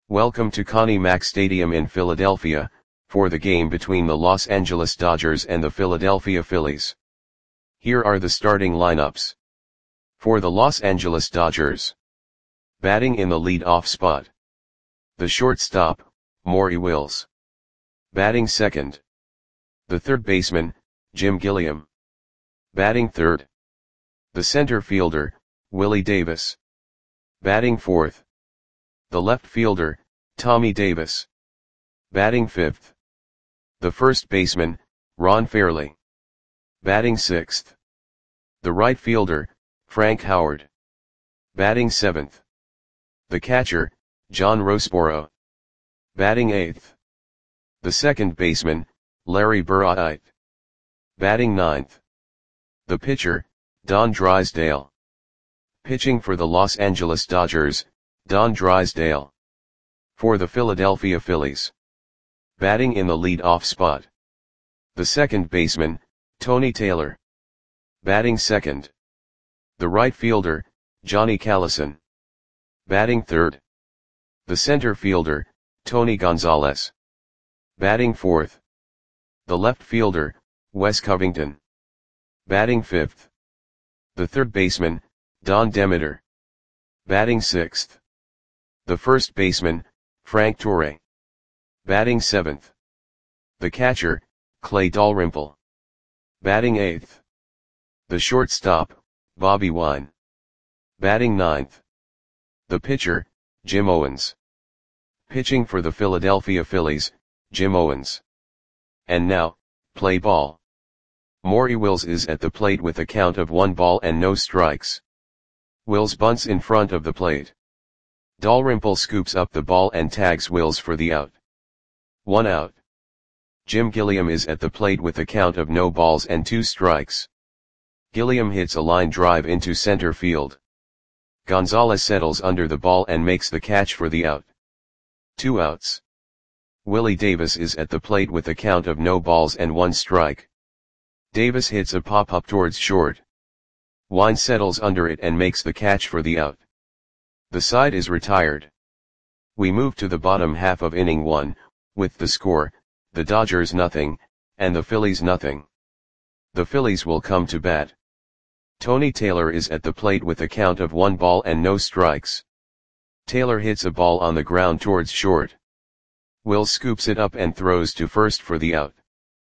Welcome to Connie Mack Stadium in Philadelphia, for the game between the Los Angeles Dodgers and the Philadelphia Phillies. Here are the starting lineups. For the Los Angeles Dodgers. Batting in the lead-off spot. The shortstop, Maury Wills. Batting second. The third baseman, Jim Gilliam. Batting third. The center fielder, Willie Davis. Batting fourth. The left fielder, Tommy Davis. Batting fifth. The first baseman, Ron Fairly. Batting sixth. The right fielder, Frank Howard. Batting seventh. The catcher, John Roseboro. Batting eighth. The second baseman, Larry Burritt. Batting ninth. The pitcher, Don Drysdale. Pitching for the Los Angeles Dodgers, Don Drysdale. For the Philadelphia Phillies. Batting in the lead-off spot. The second baseman, Tony Taylor. Batting second. The right fielder, Johnny Callison. Batting third. The center fielder, Tony Gonzalez. Batting fourth. The left fielder, Wes Covington. Batting fifth. The third baseman, Don Demeter. Batting sixth. The first baseman, Frank Torre. Batting seventh. The catcher, Clay Dalrymple. Batting eighth. The shortstop, Bobby Wine. Batting ninth. The pitcher, Jim Owens. Pitching for the Philadelphia Phillies, Jim Owens. And now, play ball. Maury Wills is at the plate with a count of 1 ball and no strikes. Wills bunts in front of the plate. Dalrymple scoops up the ball and tags Wills for the out. 1 out. Jim Gilliam is at the plate with a count of no balls and 2 strikes. Gilliam hits a line drive into center field. Gonzalez settles under the ball and makes the catch for the out. 2 outs. Willie Davis is at the plate with a count of no balls and 1 strike. Davis hits a pop-up towards short. Wine settles under it and makes the catch for the out. The side is retired. We move to the bottom half of inning 1, with the score, the Dodgers nothing, and the Phillies nothing. The Phillies will come to bat. Tony Taylor is at the plate with a count of 1 ball and no strikes. Taylor hits a ball on the ground towards short. Wills scoops it up and throws to first for the out.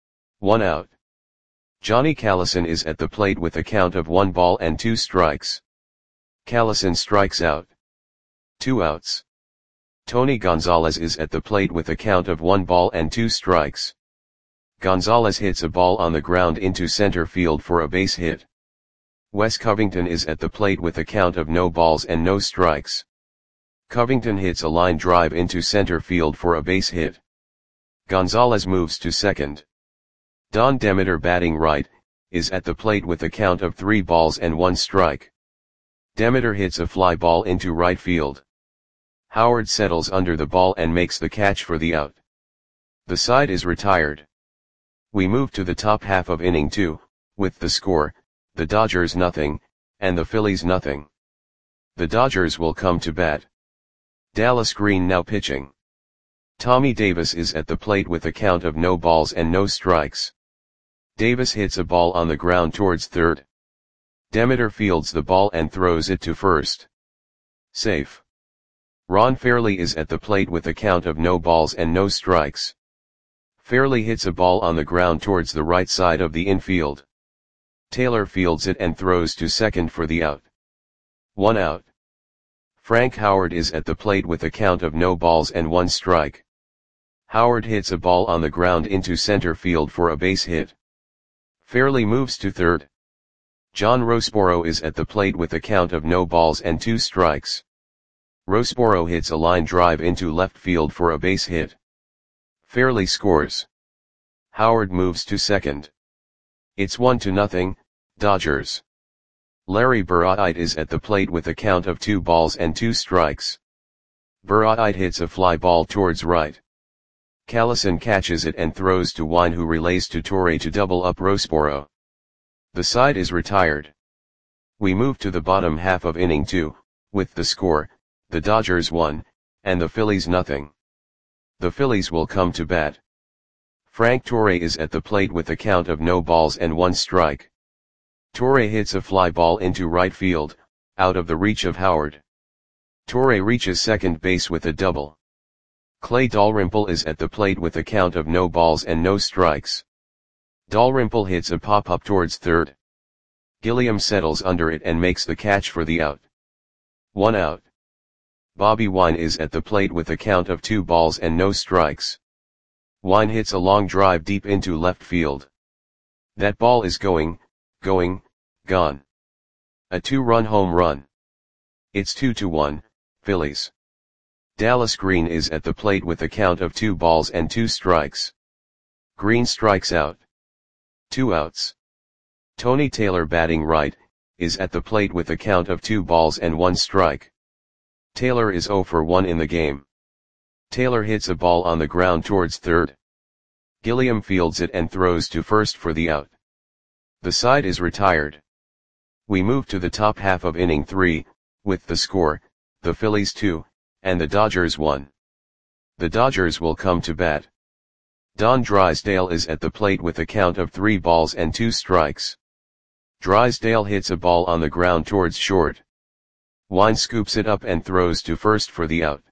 1 out. Johnny Callison is at the plate with a count of 1 ball and 2 strikes. Callison strikes out. 2 outs. Tony Gonzalez is at the plate with a count of 1 ball and 2 strikes. Gonzalez hits a ball on the ground into center field for a base hit. Wes Covington is at the plate with a count of no balls and no strikes. Covington hits a line drive into center field for a base hit. Gonzalez moves to second. Don Demeter, batting right, is at the plate with a count of 3 balls and 1 strike. Demeter hits a fly ball into right field. Howard settles under the ball and makes the catch for the out. The side is retired. We move to the top half of inning 2, with the score, the Dodgers nothing, and the Phillies nothing. The Dodgers will come to bat. Dallas Green now pitching. Tommy Davis is at the plate with a count of no balls and no strikes. Davis hits a ball on the ground towards third. Demeter fields the ball and throws it to first. Safe. Ron Fairly is at the plate with a count of no balls and no strikes. Fairly hits a ball on the ground towards the right side of the infield. Taylor fields it and throws to second for the out. 1 out. Frank Howard is at the plate with a count of no balls and 1 strike. Howard hits a ball on the ground into center field for a base hit. Fairly moves to third. John Roseboro is at the plate with a count of no balls and 2 strikes. Roseboro hits a line drive into left field for a base hit. Fairly scores. Howard moves to second. It's 1-0, Dodgers. Larry Burritt is at the plate with a count of 2 balls and 2 strikes. Burritt hits a fly ball towards right. Callison catches it and throws to Wine, who relays to Torre to double up Roseboro. The side is retired. We move to the bottom half of inning 2, with the score, the Dodgers 1, and the Phillies nothing. The Phillies will come to bat. Frank Torre is at the plate with a count of no balls and 1 strike. Torre hits a fly ball into right field, out of the reach of Howard. Torre reaches second base with a double. Clay Dalrymple is at the plate with a count of no balls and no strikes. Dalrymple hits a pop-up towards third. Gilliam settles under it and makes the catch for the out. 1 out. Bobby Wine is at the plate with a count of 2 balls and no strikes. Wine hits a long drive deep into left field. That ball is gone. A 2-run home run. It's 2-1, Phillies. Dallas Green is at the plate with a count of 2 balls and 2 strikes. Green strikes out. 2 outs. Tony Taylor, batting right, is at the plate with a count of 2 balls and 1 strike. Taylor is 0 for 1 in the game. Taylor hits a ball on the ground towards third. Gilliam fields it and throws to first for the out. The side is retired. We move to the top half of inning 3, with the score, the Phillies 2, and the Dodgers 1. The Dodgers will come to bat. Don Drysdale is at the plate with a count of 3 balls and 2 strikes. Drysdale hits a ball on the ground towards short. Wine scoops it up and throws to first for the out.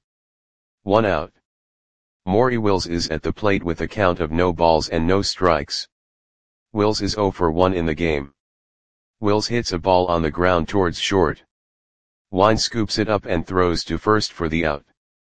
1 out. Maury Wills is at the plate with a count of no balls and no strikes. Wills is 0 for 1 in the game. Wills hits a ball on the ground towards short. Wine scoops it up and throws to first for the out.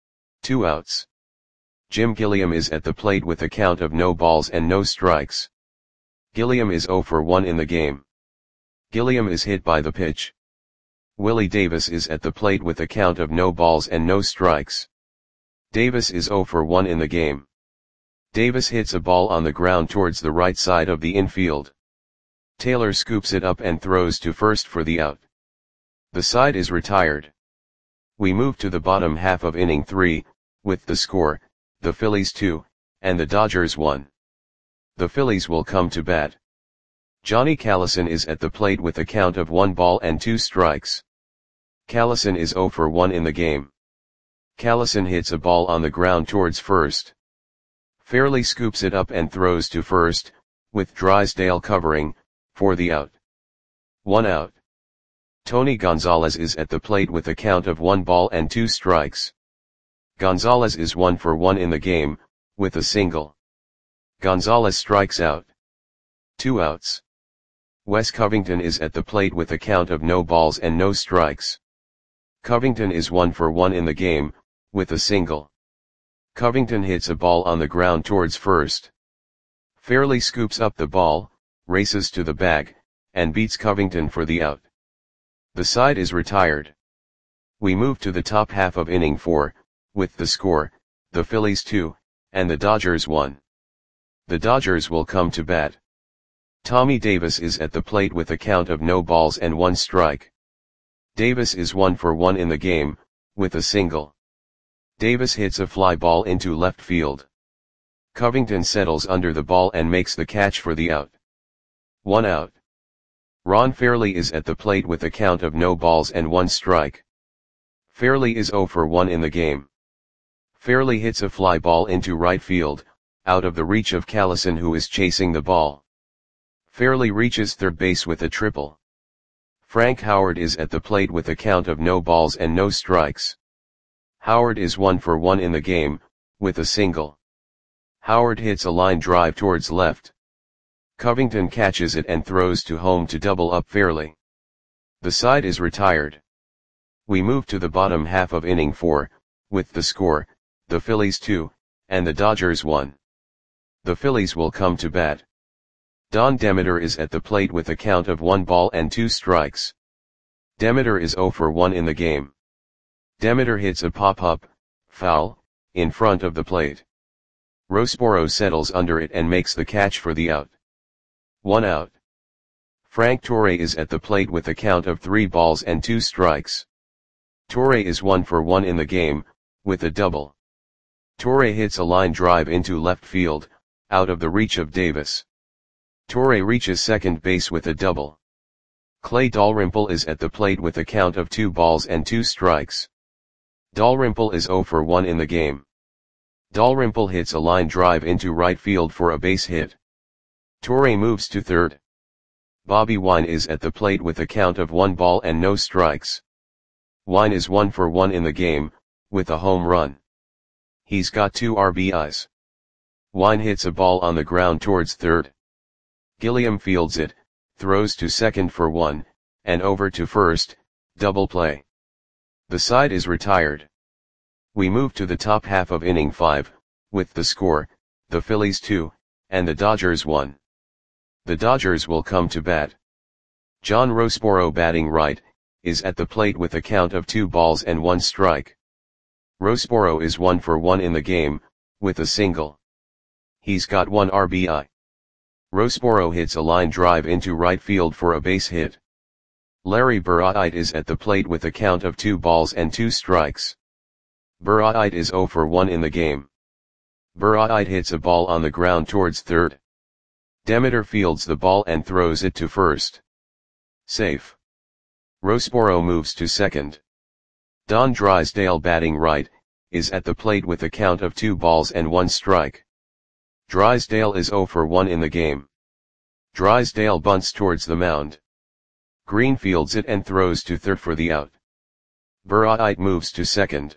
2 outs. Jim Gilliam is at the plate with a count of no balls and no strikes. Gilliam is 0 for 1 in the game. Gilliam is hit by the pitch. Willie Davis is at the plate with a count of no balls and no strikes. Davis is 0 for 1 in the game. Davis hits a ball on the ground towards the right side of the infield. Taylor scoops it up and throws to first for the out. The side is retired. We move to the bottom half of inning 3, with the score, the Phillies 2, and the Dodgers 1. The Phillies will come to bat. Johnny Callison is at the plate with a count of 1 ball and 2 strikes. Callison is 0 for 1 in the game. Callison hits a ball on the ground towards first. Fairley scoops it up and throws to first, with Drysdale covering, for the out. 1 out. Tony Gonzalez is at the plate with a count of 1 ball and 2 strikes. Gonzalez is 1 for 1 in the game, with a single. Gonzalez strikes out. 2 outs. Wes Covington is at the plate with a count of no balls and no strikes. Covington is 1 for 1 in the game, with a single. Covington hits a ball on the ground towards first. Fairley scoops up the ball, races to the bag, and beats Covington for the out. The side is retired. We move to the top half of inning 4, with the score, the Phillies 2, and the Dodgers 1. The Dodgers will come to bat. Tommy Davis is at the plate with a count of no balls and 1 strike. Davis is 1 for 1 in the game, with a single. Davis hits a fly ball into left field. Covington settles under the ball and makes the catch for the out. 1 out. Ron Fairley is at the plate with a count of no balls and 1 strike. Fairley is 0 for 1 in the game. Fairley hits a fly ball into right field, out of the reach of Callison, who is chasing the ball. Fairley reaches third base with a triple. Frank Howard is at the plate with a count of no balls and no strikes. Howard is 1 for 1 in the game, with a single. Howard hits a line drive towards left. Covington catches it and throws to home to double up Fairley. The side is retired. We move to the bottom half of inning 4, with the score, the Phillies 2, and the Dodgers 1. The Phillies will come to bat. Don Demeter is at the plate with a count of 1 ball and 2 strikes. Demeter is 0 for 1 in the game. Demeter hits a pop-up, foul, in front of the plate. Rosboro settles under it and makes the catch for the out. 1 out. Frank Torre is at the plate with a count of 3 balls and 2 strikes. Torre is 1 for 1 in the game, with a double. Torre hits a line drive into left field, out of the reach of Davis. Torre reaches second base with a double. Clay Dalrymple is at the plate with a count of 2 balls and 2 strikes. Dalrymple is 0 for 1 in the game. Dalrymple hits a line drive into right field for a base hit. Torre moves to third. Bobby Wine is at the plate with a count of 1 ball and no strikes. Wine is 1 for 1 in the game, with a home run. He's got 2 RBIs. Wine hits a ball on the ground towards third. Gilliam fields it, throws to second for 1, and over to first, double play. The side is retired. We move to the top half of inning 5, with the score, the Phillies 2, and the Dodgers 1. The Dodgers will come to bat. John Roseboro, batting right, is at the plate with a count of 2 balls and 1 strike. Roseboro is 1 for 1 in the game, with a single. He's got 1 RBI. Roseboro hits a line drive into right field for a base hit. Larry Burritt is at the plate with a count of 2 balls and 2 strikes. Burritt is 0 for 1 in the game. Burritt hits a ball on the ground towards third. Demeter fields the ball and throws it to first. Safe. Roseboro moves to second. Don Drysdale, batting right, is at the plate with a count of 2 balls and 1 strike. Drysdale is 0 for 1 in the game. Drysdale bunts towards the mound. Green fields it and throws to third for the out. Burritt moves to second.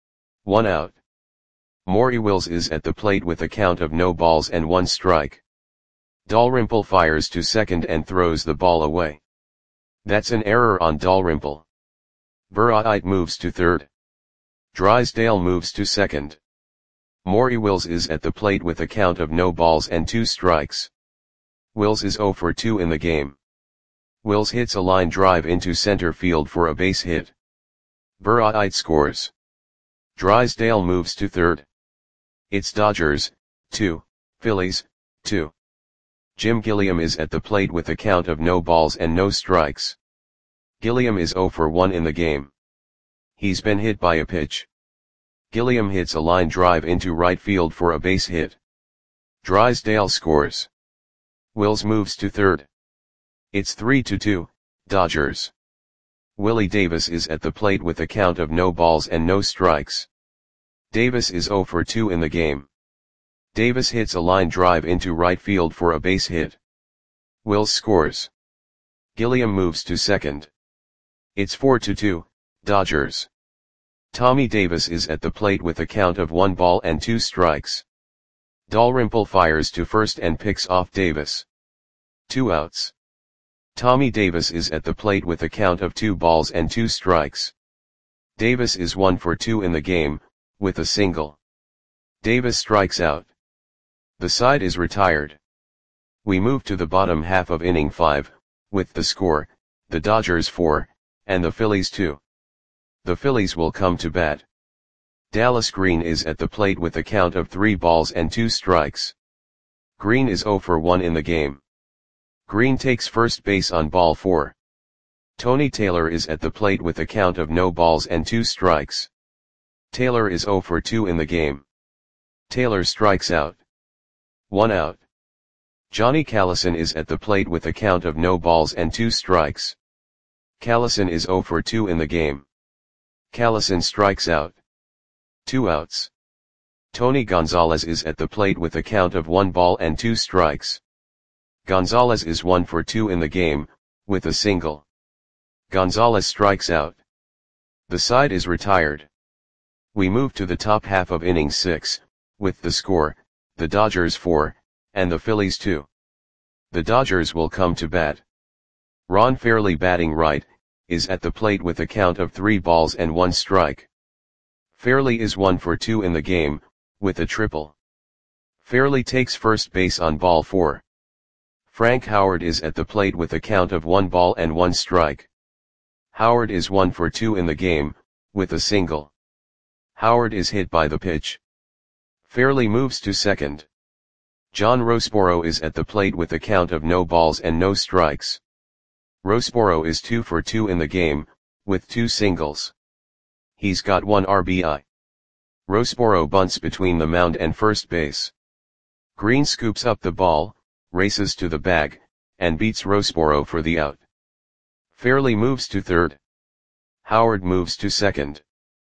1 out. Maury Wills is at the plate with a count of no balls and 1 strike. Dalrymple fires to second and throws the ball away. That's an error on Dalrymple. Burritt moves to third. Drysdale moves to second. Maury Wills is at the plate with a count of no balls and 2 strikes. Wills is 0 for 2 in the game. Wills hits a line drive into center field for a base hit. Burritt scores. Drysdale moves to third. It's Dodgers, 2, Phillies, 2. Jim Gilliam is at the plate with a count of no balls and no strikes. Gilliam is 0 for 1 in the game. He's been hit by a pitch. Gilliam hits a line drive into right field for a base hit. Drysdale scores. Wills moves to third. It's 3-2, Dodgers. Willie Davis is at the plate with a count of no balls and no strikes. Davis is 0 for 2 in the game. Davis hits a line drive into right field for a base hit. Wills scores. Gilliam moves to second. It's 4-2, Dodgers. Tommy Davis is at the plate with a count of 1 ball and 2 strikes. Dalrymple fires to first and picks off Davis. 2 outs. Tommy Davis is at the plate with a count of 2 balls and 2 strikes. Davis is 1 for 2 in the game, with a single. Davis strikes out. The side is retired. We move to the bottom half of inning 5, with the score, the Dodgers 4, and the Phillies 2. The Phillies will come to bat. Dallas Green is at the plate with a count of 3 balls and 2 strikes. Green is 0 for 1 in the game. Green takes first base on ball 4. Tony Taylor is at the plate with a count of no balls and 2 strikes. Taylor is 0 for 2 in the game. Taylor strikes out. 1 out. Johnny Callison is at the plate with a count of no balls and 2 strikes. Callison is 0 for 2 in the game. Callison strikes out. 2 outs. Tony Gonzalez is at the plate with a count of 1 ball and 2 strikes. Gonzalez is 1 for 2 in the game, with a single. Gonzalez strikes out. The side is retired. We move to the top half of inning 6, with the score, the Dodgers 4, and the Phillies 2. The Dodgers will come to bat. Ron Fairly, batting right, is at the plate with a count of 3 balls and 1 strike. Fairly is 1 for 2 in the game, with a triple. Fairly takes first base on ball 4. Frank Howard is at the plate with a count of 1 ball and 1 strike. Howard is 1 for 2 in the game, with a single. Howard is hit by the pitch. Fairly moves to second. John Roseboro is at the plate with a count of no balls and no strikes. Roseboro is 2 for 2 in the game, with 2 singles. He's got 1 RBI. Roseboro bunts between the mound and first base. Green scoops up the ball, races to the bag, and beats Roseboro for the out. Fairly moves to third. Howard moves to second.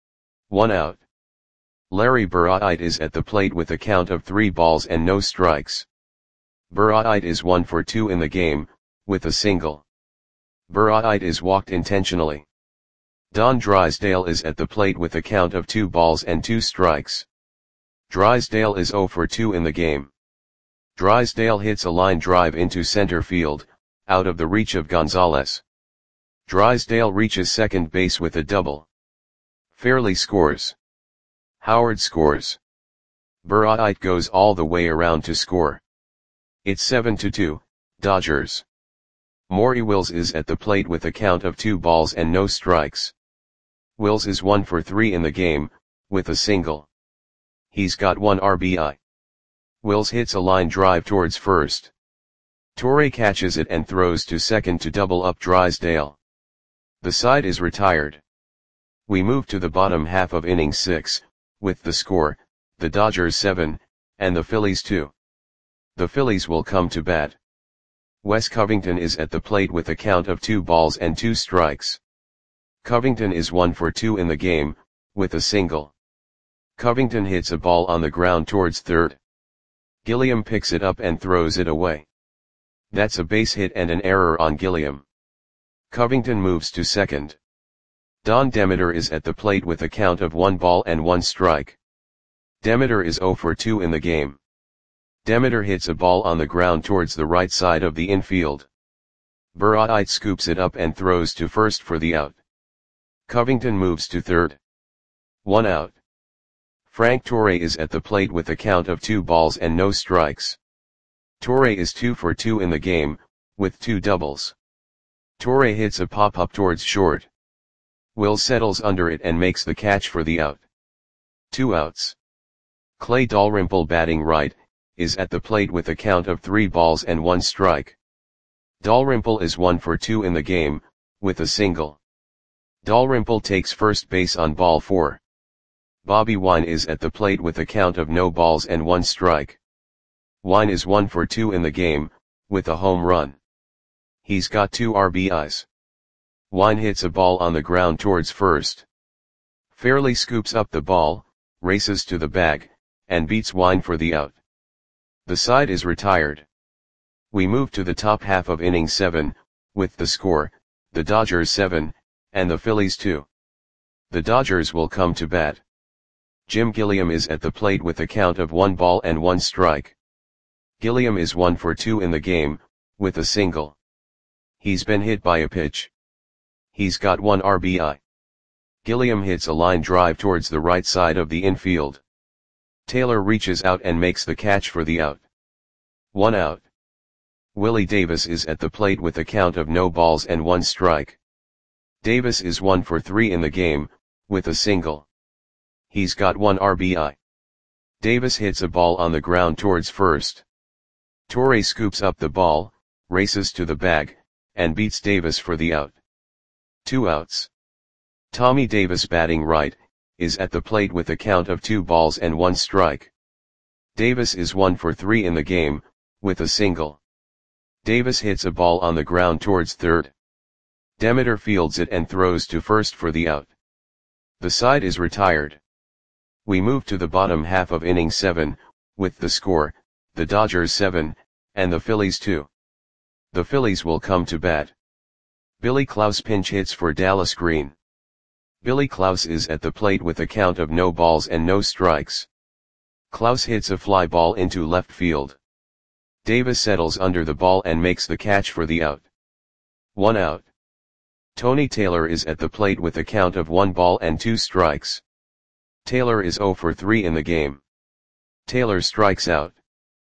1 out. Larry Burrite is at the plate with a count of 3 balls and no strikes. Burrite is 1 for 2 in the game, with a single. Burrite is walked intentionally. Don Drysdale is at the plate with a count of 2 balls and 2 strikes. Drysdale is 0 for 2 in the game. Drysdale hits a line drive into center field, out of the reach of Gonzalez. Drysdale reaches second base with a double. Fairley scores. Howard scores. Burrite goes all the way around to score. It's 7-2, Dodgers. Maury Wills is at the plate with a count of 2 balls and no strikes. Wills is 1 for 3 in the game, with a single. He's got 1 RBI. Wills hits a line drive towards first. Torre catches it and throws to second to double up Drysdale. The side is retired. We move to the bottom half of inning 6, with the score, the Dodgers 7, and the Phillies 2. The Phillies will come to bat. Wes Covington is at the plate with a count of 2 balls and 2 strikes. Covington is 1 for 2 in the game, with a single. Covington hits a ball on the ground towards third. Gilliam picks it up and throws it away. That's a base hit and an error on Gilliam. Covington moves to second. Don Demeter is at the plate with a count of 1 ball and 1 strike. Demeter is 0 for 2 in the game. Demeter hits a ball on the ground towards the right side of the infield. Burrite scoops it up and throws to first for the out. Covington moves to third. 1 out. Frank Torre is at the plate with a count of 2 balls and no strikes. Torre is 2 for 2 in the game, with 2 doubles. Torre hits a pop-up towards short. Wills settles under it and makes the catch for the out. 2 outs. Clay Dalrymple, batting right, is at the plate with a count of 3 balls and 1 strike. Dalrymple is 1 for 2 in the game, with a single. Dalrymple takes first base on ball 4. Bobby Wine is at the plate with a count of no balls and 1 strike. Wine is 1 for 2 in the game, with a home run. He's got 2 RBIs. Wine hits a ball on the ground towards first. Fairley scoops up the ball, races to the bag, and beats Wine for the out. The side is retired. We move to the top half of inning 7, with the score, the Dodgers 7, and the Phillies 2. The Dodgers will come to bat. Jim Gilliam is at the plate with a count of 1 ball and 1 strike. Gilliam is 1 for 2 in the game, with a single. He's been hit by a pitch. He's got 1 RBI. Gilliam hits a line drive towards the right side of the infield. Taylor reaches out and makes the catch for the out. 1 out. Willie Davis is at the plate with a count of no balls and 1 strike. Davis is 1 for 3 in the game, with a single. He's got 1 RBI. Davis hits a ball on the ground towards first. Torre scoops up the ball, races to the bag, and beats Davis for the out. 2 outs. Tommy Davis, batting right, is at the plate with a count of 2 balls and 1 strike. Davis is 1 for 3 in the game, with a single. Davis hits a ball on the ground towards third. Demeter fields it and throws to first for the out. The side is retired. We move to the bottom half of inning 7, with the score, the Dodgers 7, and the Phillies 2. The Phillies will come to bat. Billy Klaus pinch hits for Dallas Green. Billy Klaus is at the plate with a count of no balls and no strikes. Klaus hits a fly ball into left field. Davis settles under the ball and makes the catch for the out. 1 out. Tony Taylor is at the plate with a count of 1 ball and 2 strikes. Taylor is 0 for 3 in the game. Taylor strikes out.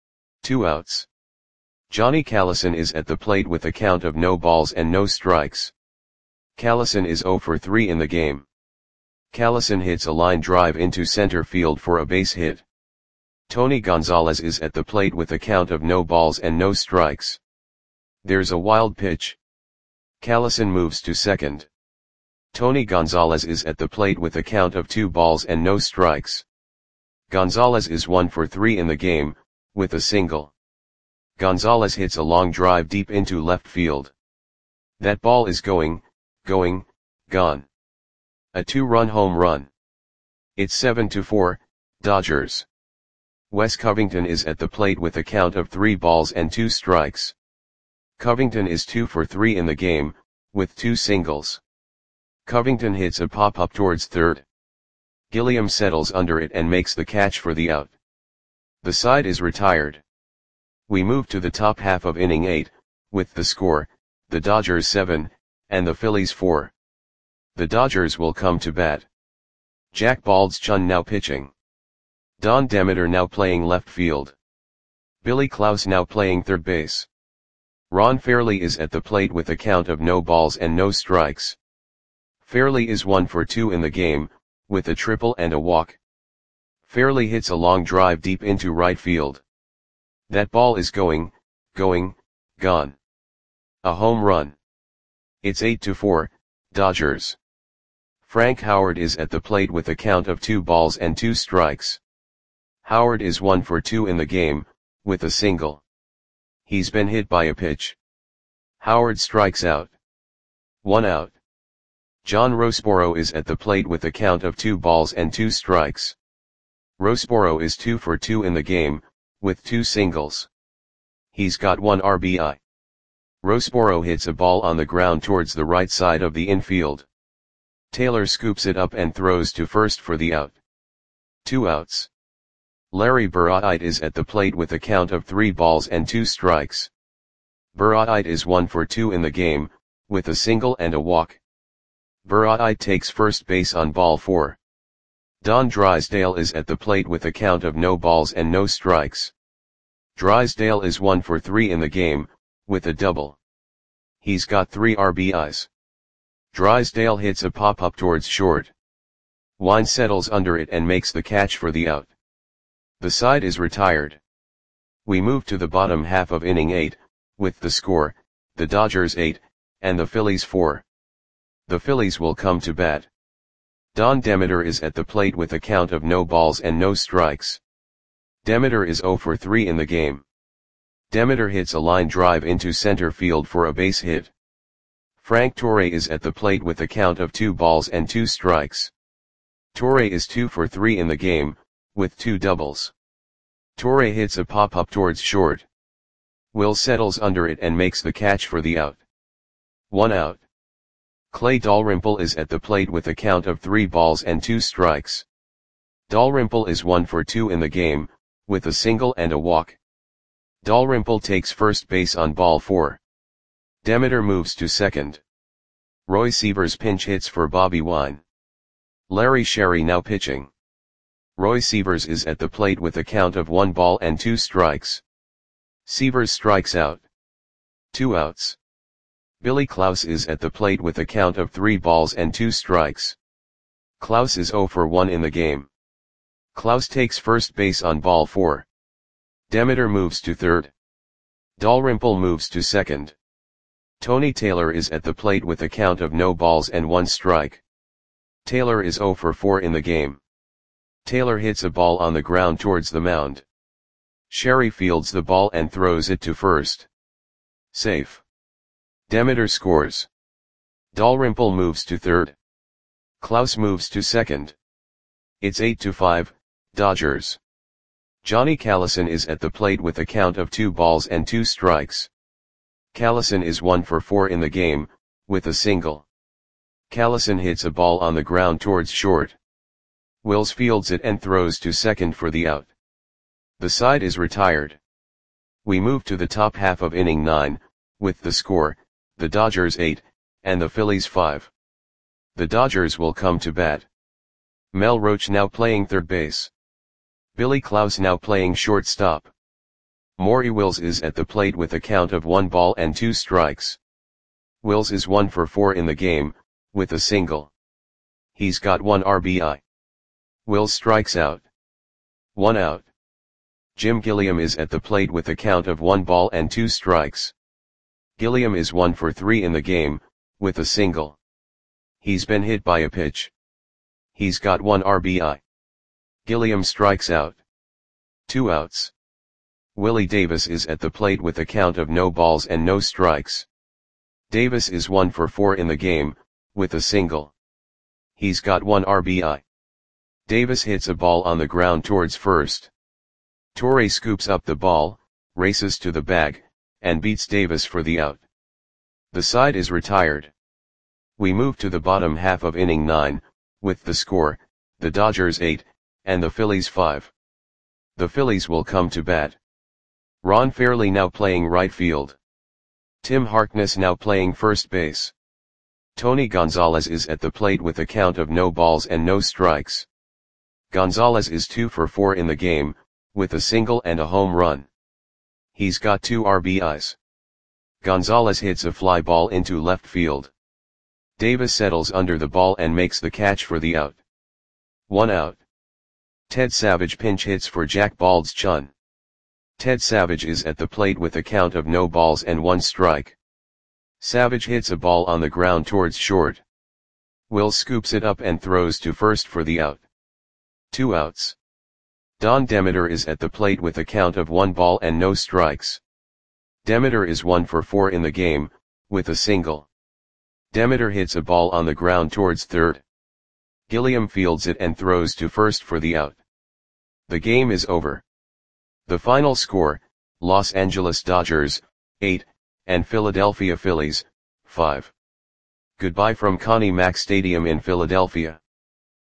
2 outs. Johnny Callison is at the plate with a count of no balls and no strikes. Callison is 0 for 3 in the game. Callison hits a line drive into center field for a base hit. Tony Gonzalez is at the plate with a count of no balls and no strikes. There's a wild pitch. Callison moves to second. Tony Gonzalez is at the plate with a count of 2 balls and no strikes. Gonzalez is 1 for 3 in the game, with a single. Gonzalez hits a long drive deep into left field. That ball is gone. A 2-run home run. It's 7-4, Dodgers. Wes Covington is at the plate with a count of 3 balls and 2 strikes. Covington is 2 for 3 in the game, with 2 singles. Covington hits a pop-up towards third. Gilliam settles under it and makes the catch for the out. The side is retired. We move to the top half of inning 8, with the score, the Dodgers 7, and the Phillies 4. The Dodgers will come to bat. Jack Baldschun now pitching. Don Demeter now playing left field. Billy Klaus now playing third base. Ron Fairly is at the plate with a count of no balls and no strikes. Fairly is 1 for 2 in the game, with a triple and a walk. Fairly hits a long drive deep into right field. That ball is going, gone. A home run. It's 8-4, Dodgers. Frank Howard is at the plate with a count of 2 balls and 2 strikes. Howard is 1 for 2 in the game, with a single. He's been hit by a pitch. Howard strikes out. 1 out. John Roseboro is at the plate with a count of 2 balls and 2 strikes. Roseboro is 2 for 2 in the game, with 2 singles. He's got 1 RBI. Roseboro hits a ball on the ground towards the right side of the infield. Taylor scoops it up and throws to first for the out. 2 outs. Larry Burritt is at the plate with a count of 3 balls and 2 strikes. Burritt is 1 for 2 in the game, with a single and a walk. Burritt takes first base on ball 4. Don Drysdale is at the plate with a count of no balls and no strikes. Drysdale is 1 for 3 in the game, with a double. He's got 3 RBIs. Drysdale hits a pop-up towards short. Wine settles under it and makes the catch for the out. The side is retired. We move to the bottom half of inning 8, with the score, the Dodgers 8, and the Phillies 4. The Phillies will come to bat. Don Demeter is at the plate with a count of no balls and no strikes. Demeter is 0 for 3 in the game. Demeter hits a line drive into center field for a base hit. Frank Torre is at the plate with a count of 2 balls and 2 strikes. Torre is 2 for 3 in the game, with 2 doubles. Torre hits a pop-up towards short. Will settles under it and makes the catch for the out. 1 out. Clay Dalrymple is at the plate with a count of 3 balls and 2 strikes. Dalrymple is 1 for 2 in the game, with a single and a walk. Dalrymple takes first base on ball 4. Demeter moves to second. Roy Sievers pinch hits for Bobby Wine. Larry Sherry now pitching. Roy Sievers is at the plate with a count of 1 ball and 2 strikes. Sievers strikes out. 2 outs. Billy Klaus is at the plate with a count of 3 balls and 2 strikes. Klaus is 0 for 1 in the game. Klaus takes first base on ball 4. Demeter moves to third. Dalrymple moves to second. Tony Taylor is at the plate with a count of no balls and 1 strike. Taylor is 0 for 4 in the game. Taylor hits a ball on the ground towards the mound. Sherry fields the ball and throws it to first. Safe. Demeter scores. Dalrymple moves to third. Klaus moves to second. It's 8-5, Dodgers. Johnny Callison is at the plate with a count of 2 balls and 2 strikes. Callison is 1 for 4 in the game, with a single. Callison hits a ball on the ground towards short. Wills fields it and throws to second for the out. The side is retired. We move to the top half of inning 9, with the score, the Dodgers 8, and the Phillies 5. The Dodgers will come to bat. Mel Roach now playing third base. Billy Klaus now playing shortstop. Maury Wills is at the plate with a count of 1 ball and 2 strikes. Wills is 1 for 4 in the game, with a single. He's got 1 RBI. Wills strikes out. 1 out. Jim Gilliam is at the plate with a count of 1 ball and 2 strikes. Gilliam is 1 for 3 in the game, with a single. He's been hit by a pitch. He's got 1 RBI. Gilliam strikes out. 2 outs. Willie Davis is at the plate with a count of no balls and no strikes. Davis is 1 for 4 in the game, with a single. He's got 1 RBI. Davis hits a ball on the ground towards first. Torre scoops up the ball, races to the bag, and beats Davis for the out. The side is retired. We move to the bottom half of inning 9, with the score, the Dodgers 8, and the Phillies 5. The Phillies will come to bat. Ron Fairly now playing right field. Tim Harkness now playing first base. Tony Gonzalez is at the plate with a count of no balls and no strikes. Gonzalez is 2 for 4 in the game, with a single and a home run. He's got 2 RBIs. Gonzalez hits a fly ball into left field. Davis settles under the ball and makes the catch for the out. 1 out. Ted Savage pinch hits for Jack Baldschun. Ted Savage is at the plate with a count of no balls and 1 strike. Savage hits a ball on the ground towards short. Will scoops it up and throws to first for the out. 2 outs. Don Demeter is at the plate with a count of 1 ball and no strikes. Demeter is 1 for 4 in the game, with a single. Demeter hits a ball on the ground towards third. Gilliam fields it and throws to first for the out. The game is over. The final score, Los Angeles Dodgers, 8, and Philadelphia Phillies, 5. Goodbye from Connie Mack Stadium in Philadelphia.